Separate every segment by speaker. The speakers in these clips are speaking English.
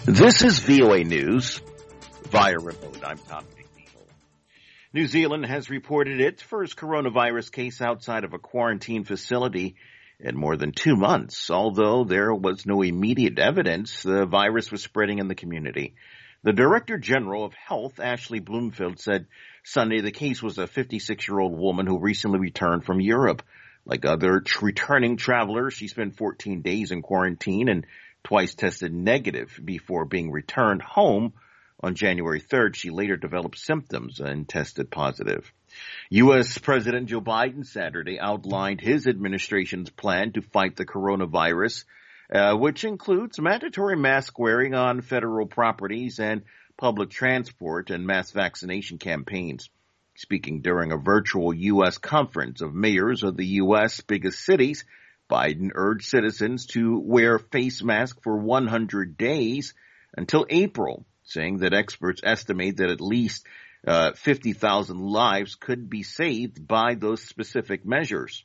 Speaker 1: This is VOA News via remote. I'm Tom McNeil. New Zealand has reported its first coronavirus case outside of a quarantine facility in more than 2 months. Although there was no immediate evidence the virus was spreading in the community. The Director General of Health, Ashley Bloomfield, said Sunday the case was a 56-year-old woman who recently returned from Europe. Like other returning travelers, she spent 14 days in quarantine and twice tested negative before being returned home. On January 3rd, she later developed symptoms and tested positive. U.S. President Joe Biden Saturday outlined his administration's plan to fight the coronavirus, which includes mandatory mask wearing on federal properties and public transport and mass vaccination campaigns. Speaking during a virtual U.S. conference of mayors of the U.S. biggest cities, Biden urged citizens to wear face masks for 100 days until April, saying that experts estimate that at least 50,000 lives could be saved by those specific measures.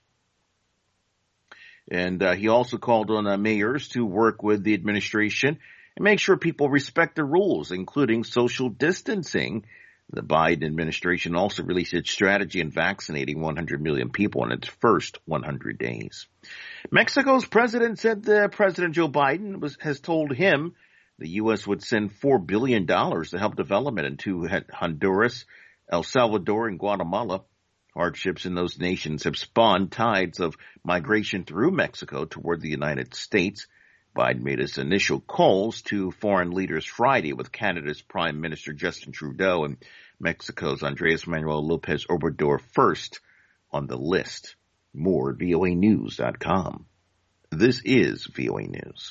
Speaker 1: And he also called on mayors to work with the administration and make sure people respect the rules, including social distancing. The Biden administration also released its strategy in vaccinating 100 million people in its first 100 days. Mexico's president said that President Joe Biden has told him the U.S. would send $4 billion to help development into Honduras, El Salvador, and Guatemala. Hardships in those nations have spawned tides of migration through Mexico toward the United States. Biden made his initial calls to foreign leaders Friday with Canada's Prime Minister Justin Trudeau and Mexico's Andres Manuel Lopez Obrador first on the list. More at voanews.com. This is VOA News.